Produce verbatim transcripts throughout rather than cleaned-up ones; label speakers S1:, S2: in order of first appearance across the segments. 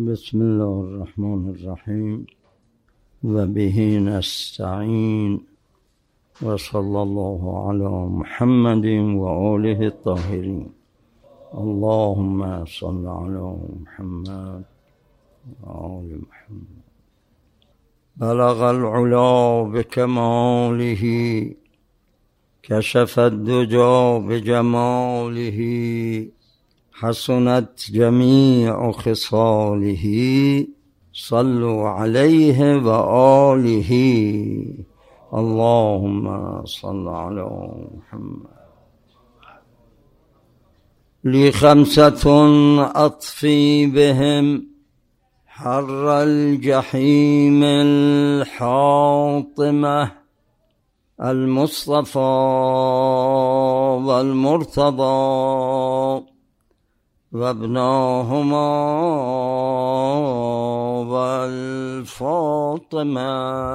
S1: بسم الله الرحمن الرحیم و به نستعین و صلی الله علی محمد و آله الطاهرین. اللهم صل علی محمد و آل محمد. بلغ العلا بکماله کشف الدجا بجماله حسنت جمیع خصاله صلوا علیه و آله. اللهم صل علی محمد. لی خمسة اطفی بهم حر الجحیم الحاطمة المصطفى والمرتضى وابناهما والفاطمة.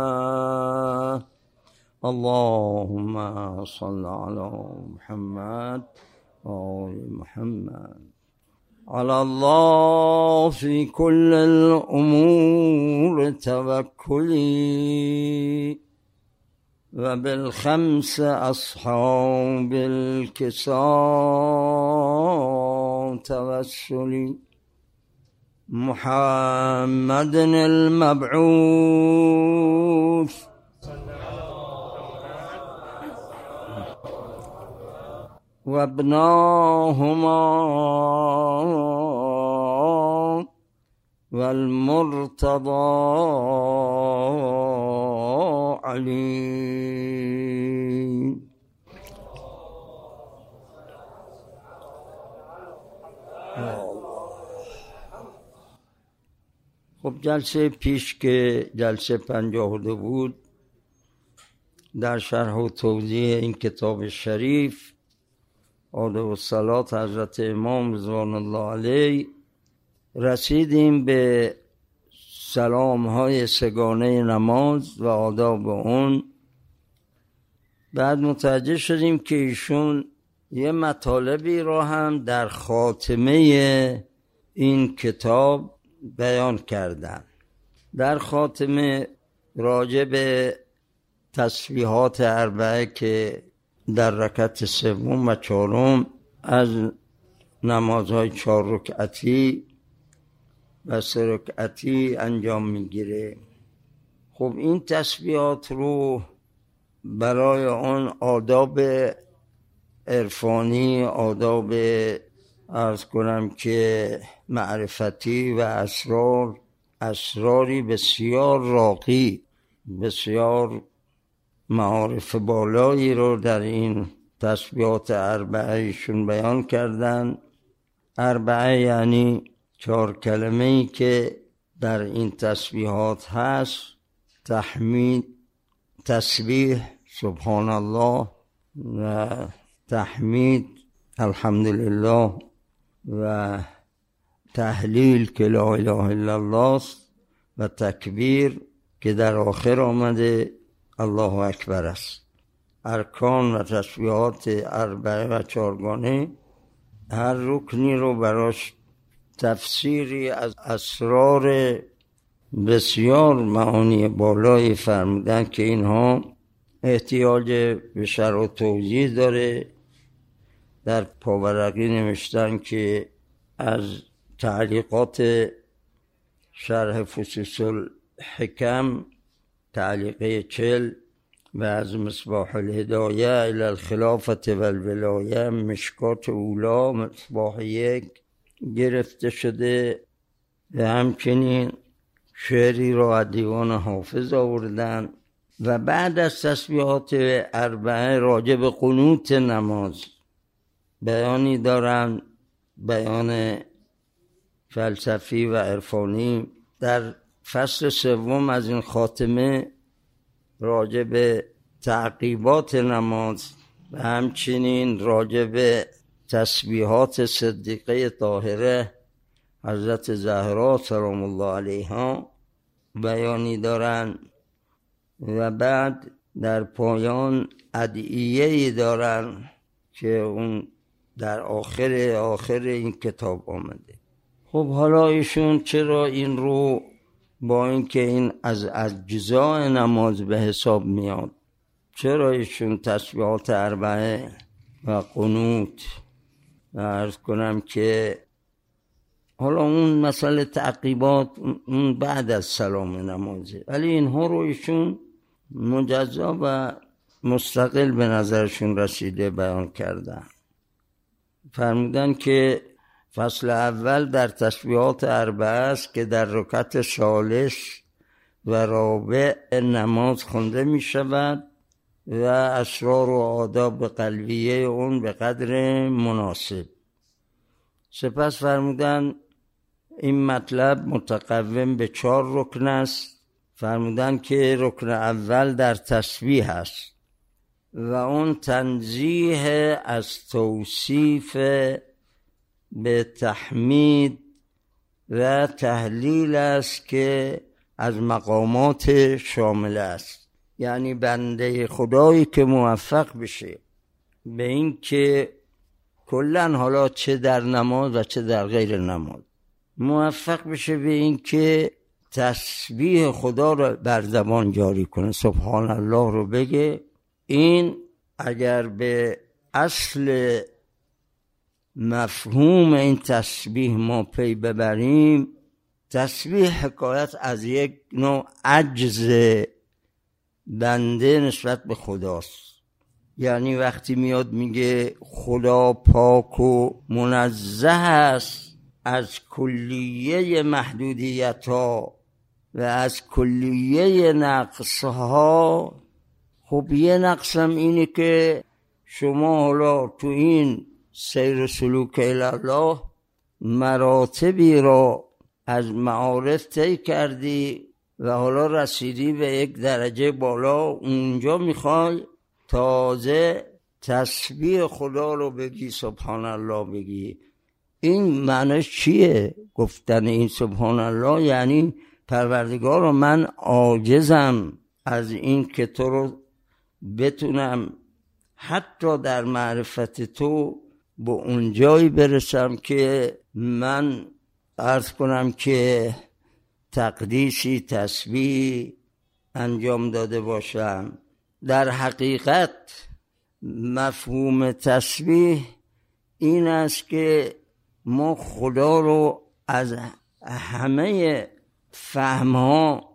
S1: اللهم صل على محمد وآل محمد. على الله في كل الأمور توكلي وبالخمس أصحاب الكساء توسلي. محمد المبعوث وابناهما والمرتضى علي. خب جلسه پیش که جلسه پنجاه و دو بود در شرح و توضیح این کتاب شریف آداب الصلاة حضرت امام رضوان الله علیه رسیدیم به سلام های سگانه نماز و آداب اون. بعد متوجه شدیم که ایشون یه مطالبی را هم در خاتمه این کتاب بیان کردن. در خاتمه راجع به تسبیحات اربعه که در رکعت سوم و چهارم از نمازهای چهار رکعتی و سه رکعتی انجام میگیره. خب این تسبیحات رو برای آن آداب عرفانی، آداب عرض کنم که معرفتی و اسرار اسراری بسیار راقی، بسیار معارف بالایی رو در این تسبیحات اربعهشون بیان کردن. اربعه یعنی چهار کلمه ای که در این تسبیحات هست: تحمید، تسبیح سبحان الله، و تحمید الحمدلله، و تهلیل که لا اله الا الله است، و تکبیر که در آخر آمده الله اکبر است. ارکان و تسبیحات اربعه و چهارگانه هر رکنی رو براش تفسیری از اسرار بسیار معانی بالایی فرمودن که اینها احتیاج به شرح و توضیح داره. در پاورقی نوشتن که از تعلیقات شرح فصوص الحکم تعلیقه چل و از مصباح الهدایه الی الخلافة و الولایه مشکات اولا مصباح یک گرفته شده. و همچنین شعری را از دیوان حافظ آوردن. و بعد از تسبیحات اربعه راجع به قنوت نماز بیانی دارن، بیان فلسفی و عرفانی. در فصل سوم از این خاتمه راجع به تعقیبات نماز و همچنین راجع به تسبیحات صدیقه طاهره حضرت زهرا سلام الله علیها بیانی دارن. و بعد در پایان ادعیه‌ای دارن که اون در آخر آخر این کتاب آمده. خب خب حالا ایشون چرا این رو با اینکه این از اجزاء نماز به حساب میاد، چرا ایشون تسبیحات اربعه و قنوت و عرض کنم که حالا اون مسئله تعقیبات اون بعد از سلام نمازه، ولی اینها رو ایشون مجزا و مستقل به نظرشون رسیده بیان کردن. فرمودن که فصل اول در تسبیحات اربعه است که در رکعت ثالث و رابع نماز خونده می شود و اسرار و آداب قلبیه اون به قدر مناسب. سپس فرمودن این مطلب متقوم به چهار رکن است. فرمودن که رکن اول در تسبیح است و اون تنزیه از توصیف به تحمید و تهلیل است که از مقامات شامل است. یعنی بنده خدایی که موفق بشه به این که کلن حالا چه در نماز و چه در غیر نماز موفق بشه به این که تسبیح خدا رو بر زبان جاری کنه، سبحان الله رو بگه، این اگر به اصل مفهوم این تسبیح ما پی ببریم، تسبیح حکایت از یک نوع عجز بنده نسبت به خداست. یعنی وقتی میاد میگه خدا پاک و منزه است از کلیه محدودیت ها و از کلیه نقص ها، خب یه نقصم اینه که شما حالا تو این سیر سلوک الله مراتبی را از معارف طی کردی و حالا رسیدی به یک درجه بالا، اونجا میخوای تازه تسبیح خدا رو بگی، سبحان الله بگی. این معنیش چیه گفتن این سبحان الله؟ یعنی پروردگار من عاجزم از این که تو رو بتونم حتی در معرفت تو به اون جایی برسم که من عرض کنم که تقدیسی تسبیح انجام داده باشم. در حقیقت مفهوم تسبیح این است که ما خدا رو از همه فهمها،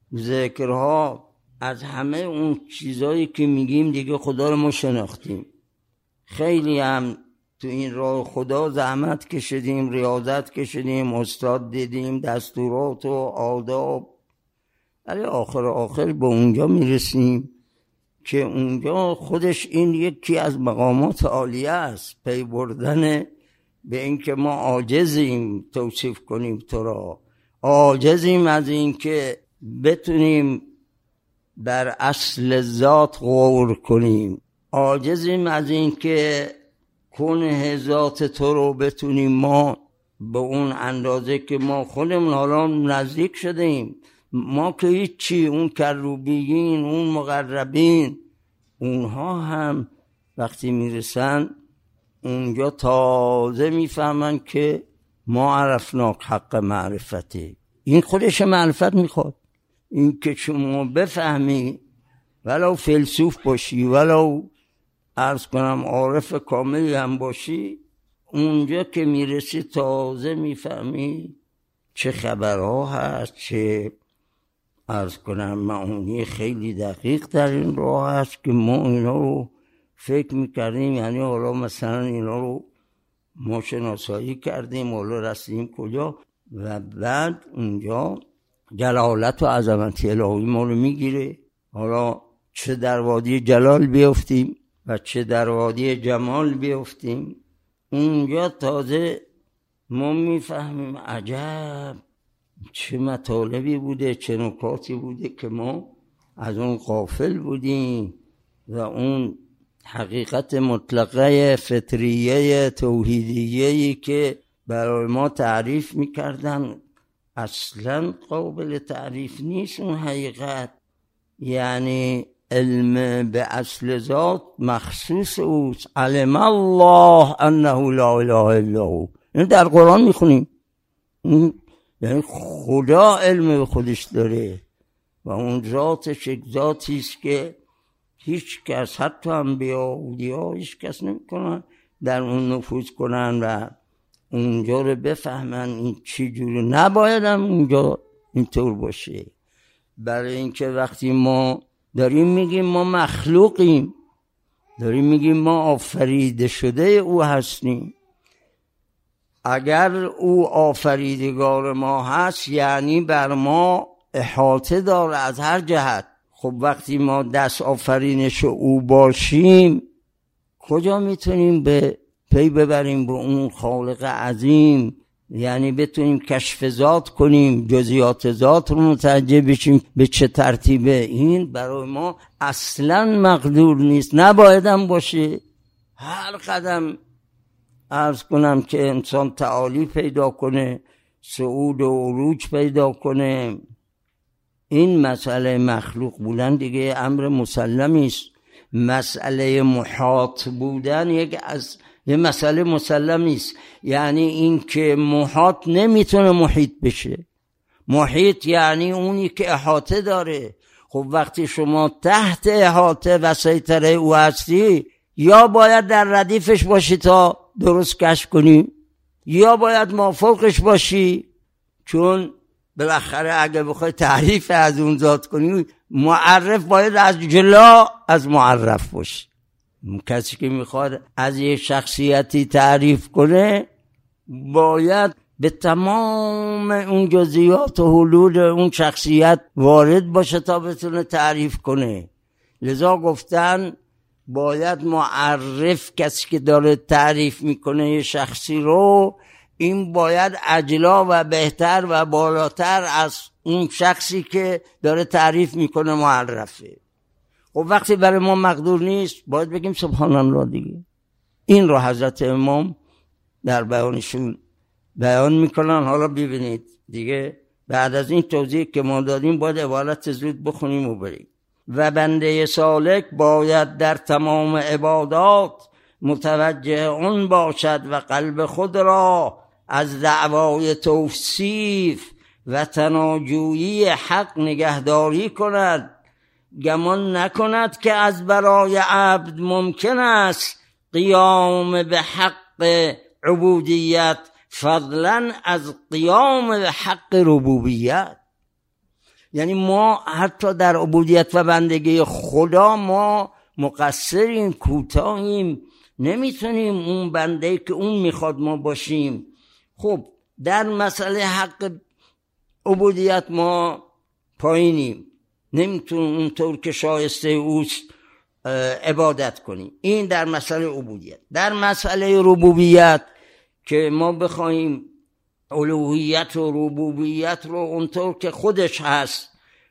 S1: ذکرها، از همه اون چیزایی که میگیم دیگه خدا رو ما شناختیم. خیلی هم تو این راه خدا زحمت کشیدیم، ریاضت کشیدیم، استاد دیدیم، دستورات و آداب، ولی آخر آخر به اونجا میرسیم که اونجا خودش این یکی از مقامات عالیه است، پی بردن به این که ما عاجزیم توصیف کنیم تو را، عاجزیم از این که بتونیم در اصل ذات غور کنیم، عاجزیم از این که کنه ذات تو رو بتونیم ما به اون اندازه که ما خودمون حالا نزدیک شدیم، ما که هیچی، اون کروبیین، اون مقربین، اونها هم وقتی میرسن اونجا تازه میفهمن که ما عرفناک حق معرفته. این خودش معرفت میخواد، این که شما بفهمی ولو فیلسوف باشی، ولو عرض کنم عارف کاملی هم باشی، اونجا که میرسی تازه میفهمی چه خبرها هست، چه عرض کنم معانی خیلی دقیق در این راه هست که ما اینا رو فکر میکردیم، یعنی حالا مثلا اینا رو ما شناسایی کردیم، حالا رسیدیم کجا، و بعد اونجا جلالت و عظمت الهی ما رو میگیره. حالا چه در وادی جلال بیفتیم و چه در وادی جمال بیفتیم، اونجا تازه ما میفهمیم عجب چه مطالبی بوده، چه نکاتی بوده که ما از اون غافل بودیم و اون حقیقت مطلقه فطریه توحیدیه‌ای که برای ما تعریف میکردن اصلا قابل تعریف نیست اون حقیقت. یعنی علم به اصل ذات مخصوص اوست، علم الله انه لا اله الا هو. این در قرآن میخونیم، اون یعنی خدا علم به خودش داره و اون ذاتش یک ذاتی است که هیچ کس، حتی انبیا و اولیا، هیچ کس نمی‌کنن در اون نفوذ کنن و اونجا رو بفهمن این چی جوری. نباید هم اونجا اینطور باشه. برای اینکه وقتی ما داریم میگیم ما مخلوقیم، داریم میگیم ما آفریده شده او هستیم، اگر او آفریدگار ما هست یعنی بر ما احاطه داره از هر جهت. خب وقتی ما دست آفرینش او باشیم کجا میتونیم به پی ببریم به اون خالق عظیم؟ یعنی بتونیم کشف ذات کنیم، جزئیات ذات رو متوجه بشیم به چه ترتیبه. این برای ما اصلا مقدور نیست، نباید هم باشه. هر قدم عرض کنم که انسان تعالی پیدا کنه، صعود و عروج پیدا کنه، این مسئله مخلوق بودن دیگه امر مسلمی است. مسئله محاط بودن یک از یه مسئله مسلمی است، یعنی این که محاط نمیتونه محیط بشه. محیط یعنی اونی که احاطه داره. خب وقتی شما تحت احاطه و سیطره او هستی، یا باید در ردیفش باشی تا درست کشف کنی، یا باید مافوقش باشی، چون بالاخره اگه بخوای تعریف از اون ذات کنی معرف باید از جلا از معرف باشی. کسی که میخواد از یک شخصیتی تعریف کنه باید به تمام اون جزئیات و حلول اون شخصیت وارد باشه تا بتونه تعریف کنه. لذا گفتن باید معرف، کسی که داره تعریف میکنه یه شخصی رو، این باید اجلا و بهتر و بالاتر از اون شخصی که داره تعریف میکنه معرفه. خب وقتی برای ما مقدور نیست باید بگیم سبحان الله دیگه. این رو حضرت امام در بیانشون بیان میکنن. حالا ببینید دیگه بعد از این توضیح که ما دادیم باید عبارت زود بخونیم و بریم. و بنده سالک باید در تمام عبادات متوجه اون باشد و قلب خود را از دعوای توصیف و تناجویی حق نگهداری کند، گمان نکند که از برای عبد ممکن است قیام به حق عبودیت فضلا از قیام به حق ربوبیت. یعنی ما حتی در عبودیت و بندگی خدا ما مقصریم، کوتاهیم، نمیتونیم اون بنده که اون میخواد ما باشیم. خب در مسئله حق عبودیت ما پایینیم، نمیتونیم اونطور که شایسته اوست عبادت کنیم. این در مسئله عبودیت. در مسئله ربوبیت که ما بخوایم الوهیت و ربوبیت رو اونطور که خودش هست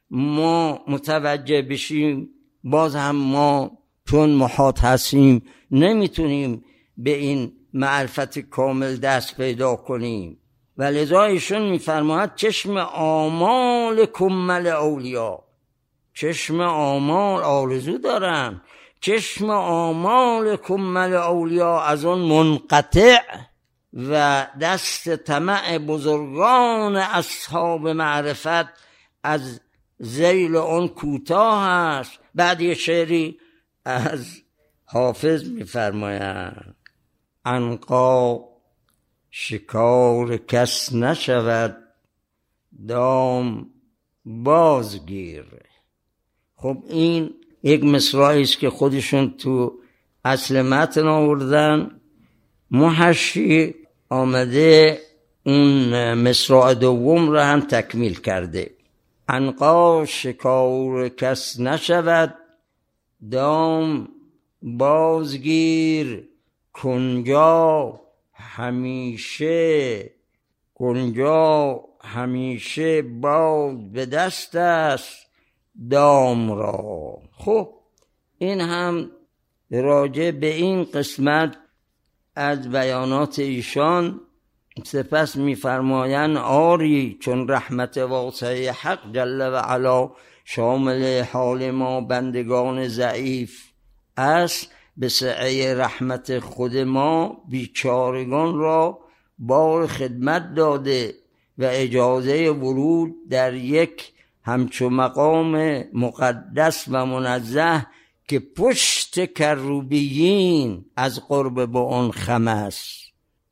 S1: ما متوجه بشیم، باز هم ما چون محاط هستیم نمیتونیم به این معرفت کامل دست پیدا کنیم. و لذا ایشون میفرماید چشم آمال کمل اولیا، چشم آمال آرزو دارن، چشم آمال کمل اولیا از اون منقطع و دست طمع بزرگان اصحاب معرفت از ذیل اون کوتاه است. بعد یه شعری از حافظ میفرماید عنقا شکار کس نشود دام بازگیر. خب این یک مصرعی است که خودشون تو اصل متن آوردن، محشی آمده اون مصرع دوم را هم تکمیل کرده. عنقا شکار کس نشود دام بازگیر، کنجا همیشه کنجا همیشه باد به دست است دام را. خب این هم راجع به این قسمت از بیانات ایشان. سپس می‌فرمایند آری چون رحمت واسع حق جل و علا شامل حال ما بندگان ضعیف است، به سعه رحمت خود ما بیچارگان را بار خدمت داده و اجازه ورود در یک همچو مقام مقدس و منزه که پشت کروبیین از قرب با اون خم است.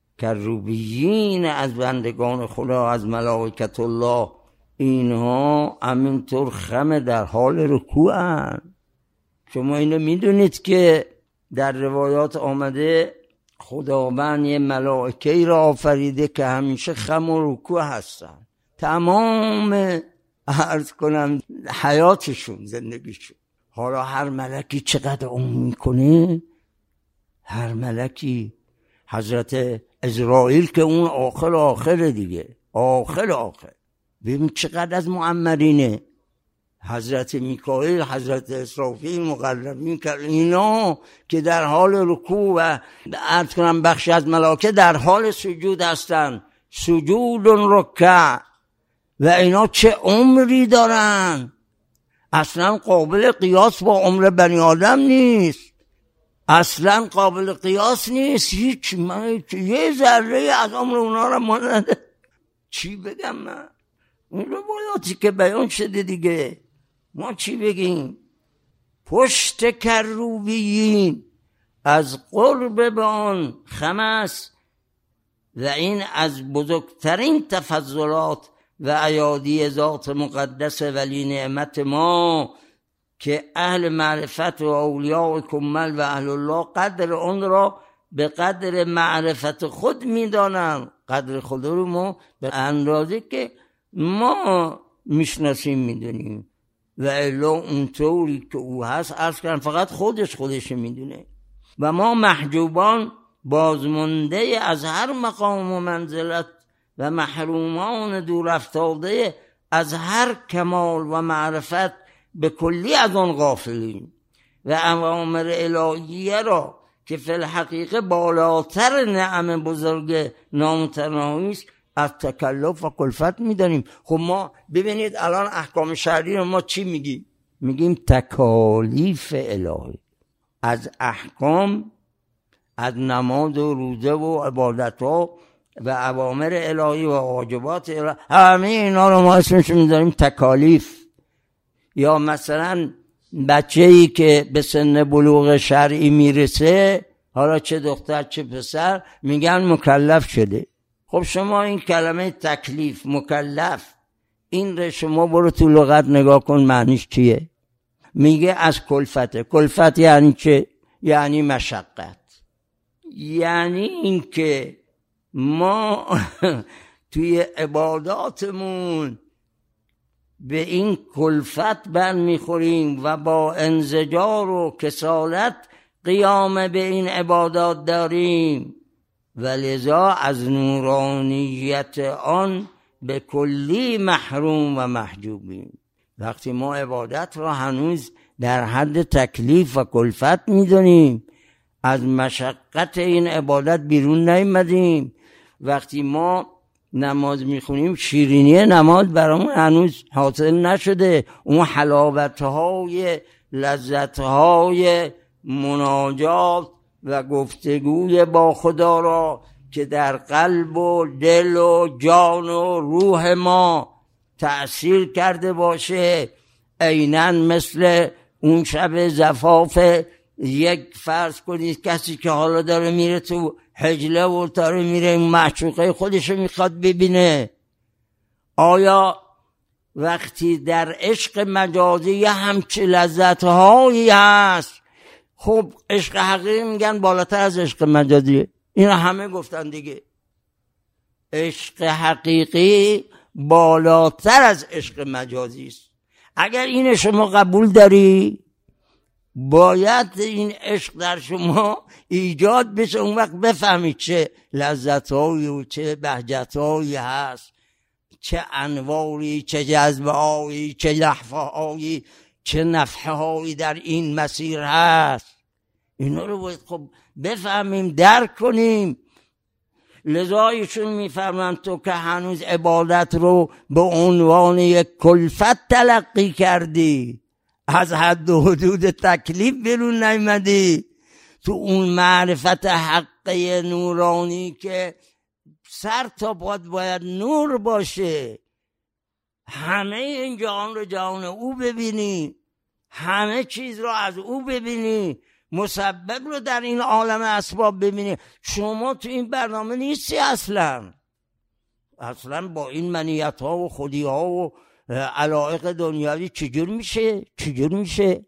S1: کروبیین از بندگان خدا، از ملائکت الله، اینها همینطور خم در حال رکوع هستند. شما اینو میدونید که در روایات آمده خداوند یه ملائکه‌ای را آفریده که همیشه خم و رکوع هستن، تمام عرض کنم حیاتشون، زندگیشون. حالا هر ملکی چقدر عمر میکنه، هر ملکی. حضرت عزرائیل که اون آخر آخر دیگه، آخر آخر، ببین چقدر از معمرینه. حضرت میکائیل، حضرت اسرافیل، مقربین، که اینا که در حال رکوع و عرض کنم بخشی از ملائکه در حال سجود هستن، سجود رکع، و اینا چه عمری دارن، اصلا قابل قیاس با عمر بنی آدم نیست، اصلا قابل قیاس نیست. هیچ من یه ذره از عمر اونا را مانده. چی بگم من؟ این روایاتی که بیان شده دیگه، ما چی بگیم؟ پشت کروبیین از قرب به آن خم است و این از بزرگترین تفضلات و ایادی ذات مقدس ولی نعمت ما که اهل معرفت و اولیاء کمل و اهل الله قدر اون را به قدر معرفت خود میدانن. قدر خود رو ما به اندازه که ما میشناسیم میدونیم، و الا اونطوری که او هست عرض کردن فقط خودش خودش میدونه. و ما محجوبان بازمانده از هر مقام و منزلت و محرومان دور افتاده از هر کمال و معرفت به کلی از آن غافلیم و اوامر الهیه را که فی الحقیقه بالاتر نعم بزرگ نامتناهی است از تکلف و کلفت میدانیم. خب ما ببینید الان احکام شرعی رو ما چی میگیم؟ میگیم تکالیف الهی. از احکام، از نماز و روزه و عبادت ها و اوامر الهی و واجبات الهی، همه اینا رو ما اسمش میذاریم تکالیف. یا مثلا بچه‌ای که به سن بلوغ شرعی میرسه، حالا چه دختر چه پسر، میگن مکلف شده. خب شما این کلمه تکلیف، مکلف، این رو شما برو تو لغت نگاه کن معنیش چیه. میگه از کلفته. کلفت یعنی چه؟ یعنی مشقت. یعنی این که ما توی عباداتمون به این کلفت برمیخوریم و با انزجار و کسالت قیام به این عبادات داریم و لذا از نورانیت آن به کلی محروم و محجوبیم. وقتی ما عبادت را هنوز در حد تکلیف و کلفت میدونیم، از مشقت این عبادت بیرون نیامدیم. وقتی ما نماز میخونیم، شیرینی نماز برامون هنوز حاصل نشده، اون حلاوتهای، لذتهای مناجات و گفتگوی با خدا را که در قلب و دل و جان و روح ما تأثیر کرده باشه، عیناً مثل اون شب زفاف یک فرض کنید کسی که حالا داره میره تو حجله و داره میره معشوقه خودشو میخواد ببینه. آیا وقتی در عشق مجازی یه همچه لذتهایی هست؟ خب عشق حقیقی میگن بالاتر از عشق مجازیه. این همه گفتن دیگه. عشق حقیقی بالاتر از عشق مجازی است. اگر این شما قبول داری، باید این عشق در شما ایجاد بشه، اون وقت بفهمید چه لذت‌هایی و چه بهجت‌هایی هست، چه انواری، چه جذبه‌هایی، چه لحظه‌هایی، چه نفحه‌هایی در این مسیر هست. اینا رو باید خب بفهمیم، درک کنیم. لذا ایشون میفرمن تو که هنوز عبادت رو به عنوان یک کلفت تلقی کردی، از حد و حدود تکلیف بیرون نیامدی، تو اون معرفت حقه نورانی که سر تا پات باید نور باشه، همه این جهان رو جهان او ببینی، همه چیز رو از او ببینی، مسبب رو در این عالم اسباب ببینی. شما تو این برنامه نیستی اصلا اصلا با این منیت ها و خودی ها و علایق دنیاوی چجور میشه چجور میشه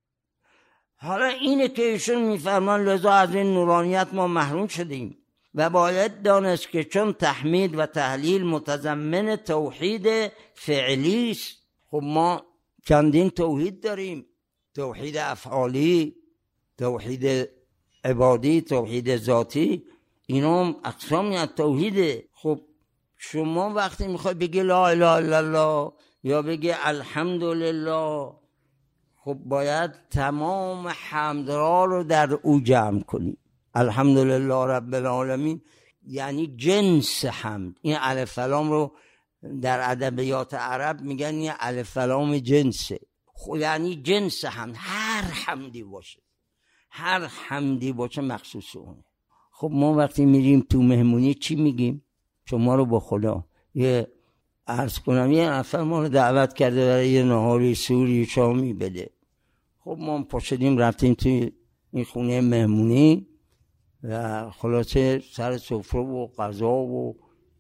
S1: حالا اینه که ایشون میفرمان لذا از این نورانیت ما محروم شدیم و باید دانست که چون تحمید و تهلیل متضمن توحید فعلی است. خب ما چندین توحید داریم، توحید افعالی، توحید عبادی، توحید ذاتی، اینا اقسامی از توحیده. خب شما وقتی میخوای بگی لا اله الا الله یا بگی الحمدلله، خب باید تمام حمدها رو در او جمع کنی. الحمدلله رب العالمین یعنی جنس حمد. این الف لام رو در ادبیات عرب میگن این الف لام جنسه، خب یعنی جنس حمد، هر حمدی باشه، هر حمدی باشه مخصوص اونه. خب ما وقتی میریم تو مهمونی چی میگیم؟ شما رو با خدا یه عرض کنم یه نفر ما رو دعوت کرده برای یه نهاری سوری شامی بده. خب ما پاشدیم رفتیم توی این خونه مهمونی و خلاصه سر سفره و غذا و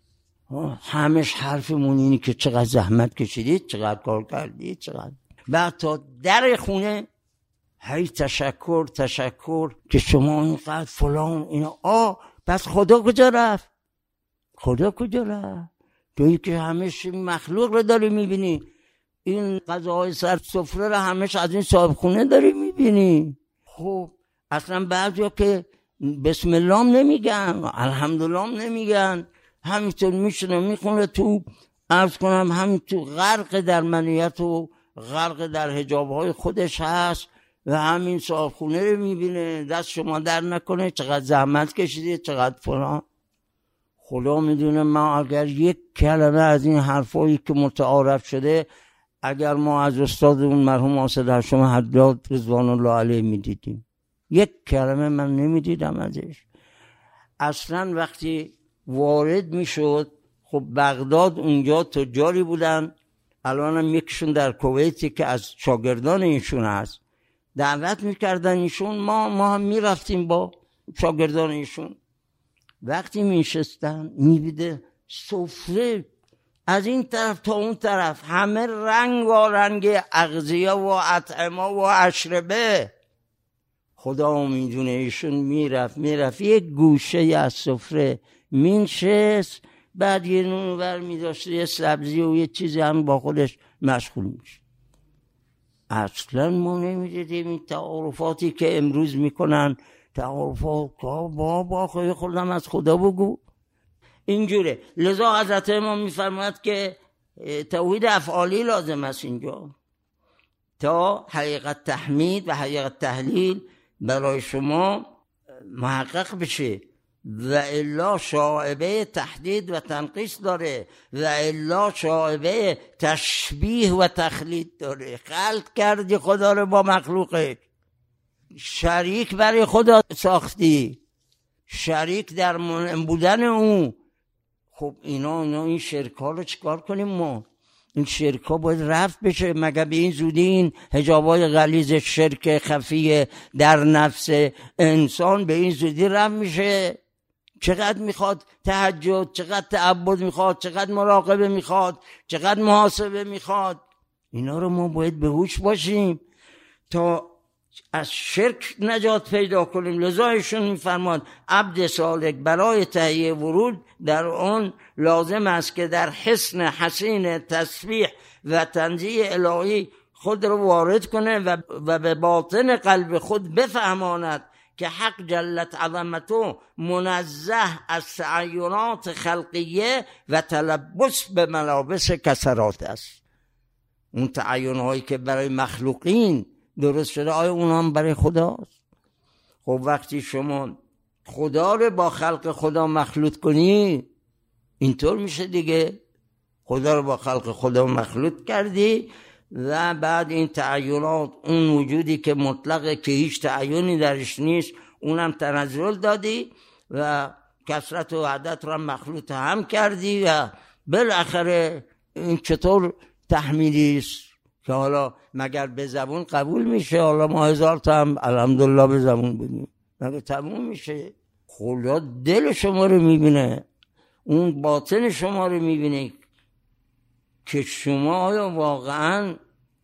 S1: همش حرفمون اینی که چقدر زحمت کشیدید، چقدر کار کردید، چقدر. بعد تا در خونه هی تشکر تشکر که شما اینقدر فلان اینا. آه پس خدا کجا رفت؟ خدا کجا رفت؟ تویی که همش مخلوق رو داری میبینی، این غذاهای سر سفره رو همش از این صاحب خونه داری میبینی. خب اصلا بعضیا که بسم الله نمیگن، الحمدلله نمیگن، همینطور میشونه میخونه تو عرض کنم همین تو غرق در منیت و غرق در حجابهای خودش هست و همین صاحب خونه رو میبینه. دست شما در نکنه چقدر زحمت کشیده، چقدر فلان. خدا میدونه ما اگر یک کلمه از این حرفایی که متعارف شده اگر ما از استادمون مرحوم آصد هاشم حداد رضوان الله علیه میدیدیم، یک کلمه من نمیدیدم ازش اصلا. وقتی وارد میشد، خب بغداد اونجا تجاری بودن، الان هم یکشون در کویتی که از شاگردان ایشون هست دعوت میکردن ایشون، ما ما هم میرفتیم با شاگردان ایشون. وقتی میشستن میبیده سفره از این طرف تا اون طرف همه رنگ و رنگ اغذیه و اطعمه و اشربه. خدا میدونه ایشون میرفت میرفت یک گوشه از سفره مینشست، بعد یه نون ور میداشت، یه سبزی و یه چیزی هم با خودش مشغول میشه. اصلا ما نمیدیدیم این تعارفاتی که امروز میکنن، تعارفات با با خود خودم از خدا بگو اینجوره. لذا حضرت امام میفرماید که توحید افعالی لازم است اینجا تا حقیقت تحمید و حقیقت تهلیل برای شما محقق بشه، و الا شائبه تحدید و تنقیص داره، و الا شائبه تشبیه و تخلید داره. خلق کردی خدا رو با مخلوقه، شریک برای خدا ساختی، شریک در بودن او. خب اینا اینا این شرک ها رو چیکار کنیم ما؟ این شرک ها باید رفت بشه. مگه به این زودی این حجابای غلیظ شرک خفی در نفس انسان به این زودی رفت میشه؟ چقدر میخواد تهجد، چقدر تعبد میخواد، چقدر مراقبه میخواد، چقدر محاسبه میخواد. اینا رو ما باید به هوش باشیم تا از شرک نجات پیدا کنیم. لذا ایشون میفرماد عبد سالک برای تهیه ورود در اون لازم است که در حسن حسین تسبیح و تنزیه الهی خود رو وارد کنه و, و به باطن قلب خود بفهماند که حق جلت عظمتو منزه از تعینات خلقیه و تلبس به ملابس کسرات است. اون تعینهایی که برای مخلوقین درست شده آیا اون هم برای خداست؟ خب وقتی شما خدا رو با خلق خدا مخلوط کنی اینطور میشه دیگه. خدا رو با خلق خدا مخلوط کردی و بعد این تعینات، اون وجودی که مطلقه که هیچ تعینی درش نیست، اونم تنزل دادی و کثرت و وحدت را مخلوط هم کردی و بالاخره این چطور تحمیلی است که حالا مگر به زبون قبول میشه؟ حالا ما هزار تا هم الحمدلله به زبون بگیم مگر تموم میشه؟ خدا دل شما رو میبینه، اون باطن شما رو میبینه که شما آیا واقعا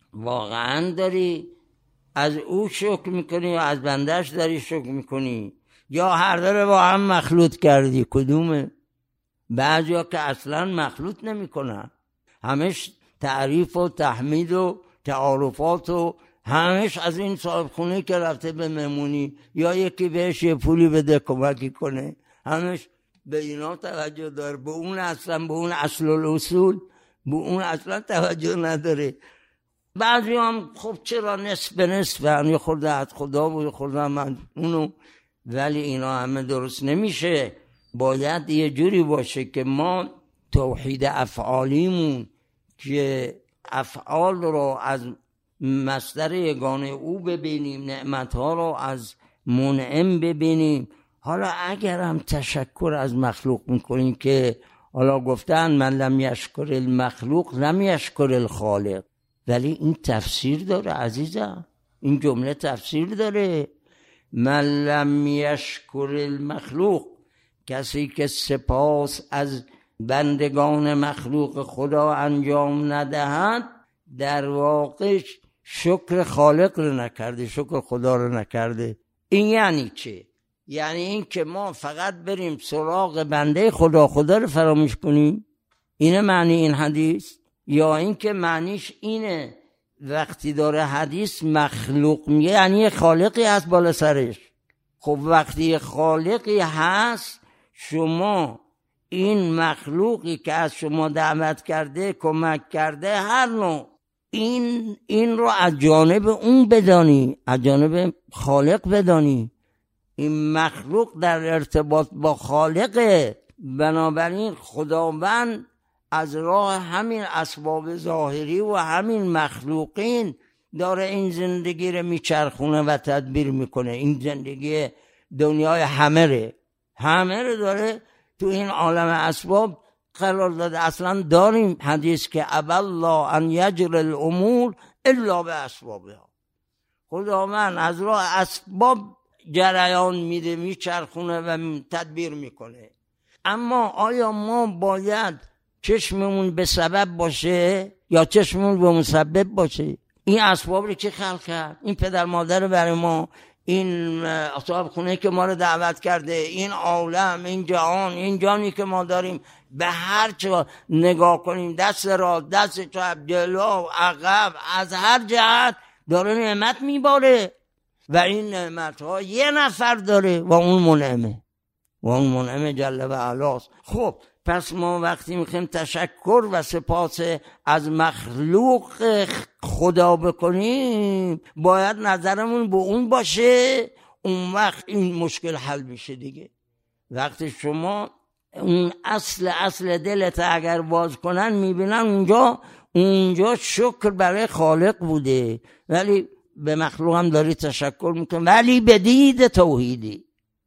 S1: واقعا داری از او شکر میکنی یا از بندش داری شکر میکنی یا هر داره با هم مخلوط کردی؟ کدومه؟ بعضی ها که اصلا مخلوط نمیکنن، همش تعریف و تحمید و تعارفات و همش از این صاحب خونه که رفته به مهمونی یا یکی بهش یه پولی بده کمکی کنه، همش به اینا توجه داره، به اون اصلا به اون اصل الاصول به اون اصلا توجه نداره. بعضی هم خب چرا نصف به نصف یعنی خورده از خدا و خورده من اونو، ولی اینا همه درست نمیشه. باید یه جوری باشه که ما توحید افعالیمون که افعال رو از مصدر یگانه او ببینیم، نعمتها رو از منعم ببینیم. حالا اگر هم تشکر از مخلوق میکنیم که حالا گفتن من لم یشکر المخلوق لم یشکر الخالق، ولی این تفسیر داره عزیزم، این جمله تفسیر داره. من لم یشکر المخلوق، کسی که سپاس از بندگان مخلوق خدا انجام ندهد در واقع شکر خالق رو نکرده، شکر خدا رو نکرده. این یعنی چه؟ یعنی این که ما فقط بریم سراغ بنده خدا خدا رو فراموش کنیم؟ اینه معنی این حدیث؟ یا این که معنیش اینه وقتی داره حدیث مخلوق میگه یعنی یه خالقی هست بالا سرش؟ خب وقتی خالقی هست، شما این مخلوقی که از شما دعوت کرده، کمک کرده، هر نوع، این این رو از جانب اون بدانی، از جانب خالق بدانی. این مخلوق در ارتباط با خالقه، بنابراین خداوند از راه همین اسباب ظاهری و همین مخلوقین داره این زندگی رو میچرخونه و تدبیر میکنه. این زندگی دنیای همه ره همه رو داره تو این عالم اسباب قرار داده. اصلا داریم حدیث که ابا الله ان یجر الامور الا به اسبابها، خداوند از راه اسباب جریان میده، میچرخونه و تدبیر میکنه. اما آیا ما باید چشممون به سبب باشه یا چشممون به مسبب باشه؟ این اسباب رو که خلق کرد؟ این پدر مادر برای ما، این صاحب خونه که ما رو دعوت کرده، این عالم، این جهان، این جانی که ما داریم، به هر چه نگاه کنیم، دست راست، دست چپ، جلو، عقب، از هر جهت داره نعمت میباره و این نعمت ها یه نفر داره و اون منعمه و اون منعمه جل و علاست. خب پس ما وقتی میخوایم تشکر و سپاس از مخلوق خدا بکنیم، باید نظرمون به اون باشه، اون وقت این مشکل حل میشه دیگه. وقتی شما اون اصل اصل دلت اگر باز کنن، میبینن اونجا اونجا شکر برای خالق بوده، ولی به مخلوق هم داری تشکر میکنی، ولی به دید توحیدی،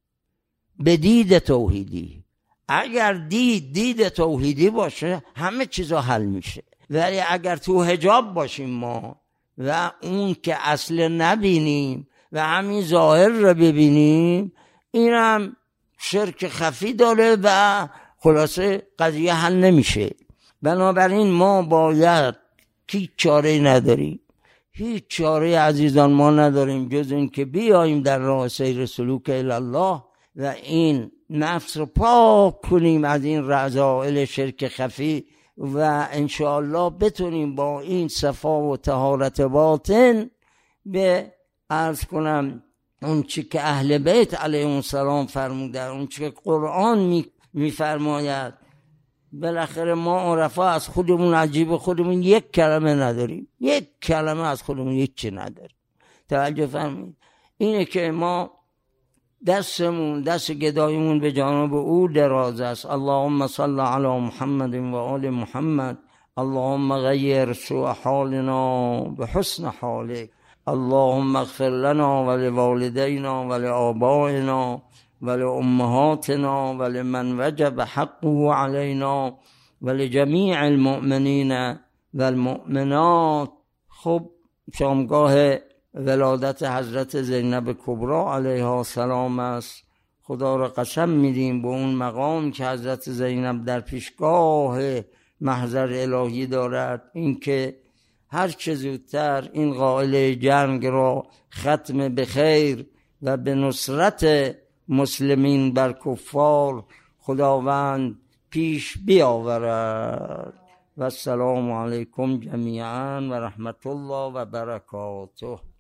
S1: به دید توحیدی. اگر دید دید توحیدی باشه همه چیزا حل میشه. ولی اگر تو حجاب باشیم ما و اون که اصل نبینیم و همین ظاهر رو ببینیم، اینم شرک خفی داره و خلاصه قضیه حل نمیشه. بنابراین ما باید هیچ چاره نداریم، هیچ چاره عزیزان ما نداریم جز این که بیاییم در راه سیر سلوک الله و این نفس رو پاک کنیم از این رذائل شرک خفی و انشاءالله بتونیم با این صفا و طهارت باطن به عرض کنم اون چی که اهل بیت علیهم السلام فرمودن، اون چی که قرآن میفرماید. بالاخره ما عرفا از خودمون عجیب خودمون یک کلمه نداریم، یک کلمه از خودمون هیچی نداریم. توجه فرمایید. اینه که ما دستمون دست گدایمون به جانب او دراز است. اللهم صل علی محمد و آل محمد. اللهم غیر سوء حالنا به حسن حالک. اللهم اغفر لنا و لوالدینا و لآبائنا ولأمهاتنا ولمن وجب حقه علينا ولجميع المؤمنین و المؤمنات. خب شامگاه ولادت حضرت زینب کبری علیها السلام است. خدا را قسم میدیم به اون مقام که حضرت زینب در پیشگاه محضر الهی دارد، اینکه هر چه زودتر این قائله جنگ را ختم به خیر و به نصرت مسلمین بر کفار خداوند پیش بیاورد. و السلام علیکم جمیعا و رحمت الله و برکاته.